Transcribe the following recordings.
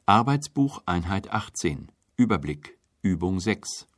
Arbeitsbuch Einheit 18. Überblick. Übung 6.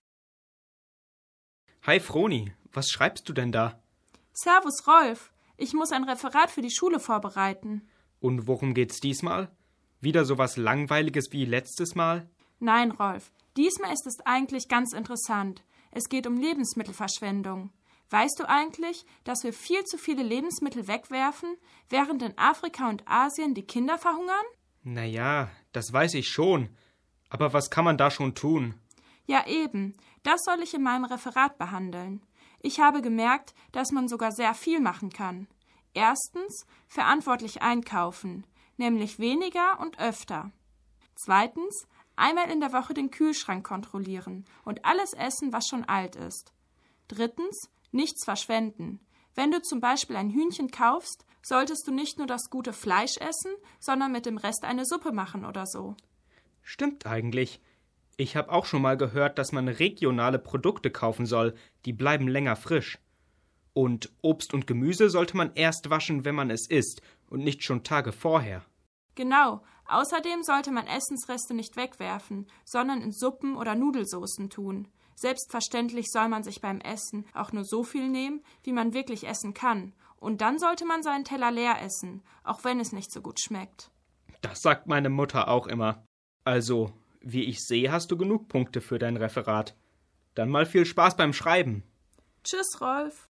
Hi Froni, was schreibst du denn da? Servus Rolf, ich muss ein Referat für die Schule vorbereiten. Und worum geht's diesmal? Wieder sowas Langweiliges wie letztes Mal? Nein, Rolf, diesmal ist es eigentlich ganz interessant. Es geht um Lebensmittelverschwendung. Weißt du eigentlich, dass wir viel zu viele Lebensmittel wegwerfen, während in Afrika und Asien die Kinder verhungern? Naja, das weiß ich schon. Aber was kann man da schon tun? Ja eben, das soll ich in meinem Referat behandeln. Ich habe gemerkt, dass man sogar sehr viel machen kann. Erstens, verantwortlich einkaufen, nämlich weniger und öfter. Zweitens, einmal in der Woche den Kühlschrank kontrollieren und alles essen, was schon alt ist. Drittens, nichts verschwenden. Wenn du zum Beispiel ein Hühnchen kaufst, solltest du nicht nur das gute Fleisch essen, sondern mit dem Rest eine Suppe machen oder so. Stimmt eigentlich. Ich habe auch schon mal gehört, dass man regionale Produkte kaufen soll, die bleiben länger frisch. Und Obst und Gemüse sollte man erst waschen, wenn man es isst, und nicht schon Tage vorher. Genau. Außerdem sollte man Essensreste nicht wegwerfen, sondern in Suppen oder Nudelsoßen tun. Selbstverständlich soll man sich beim Essen auch nur so viel nehmen, wie man wirklich essen kann. Und dann sollte man seinen Teller leer essen, auch wenn es nicht so gut schmeckt. Das sagt meine Mutter auch immer. Also, wie ich sehe, hast du genug Punkte für dein Referat. Dann mal viel Spaß beim Schreiben. Tschüss, Rolf.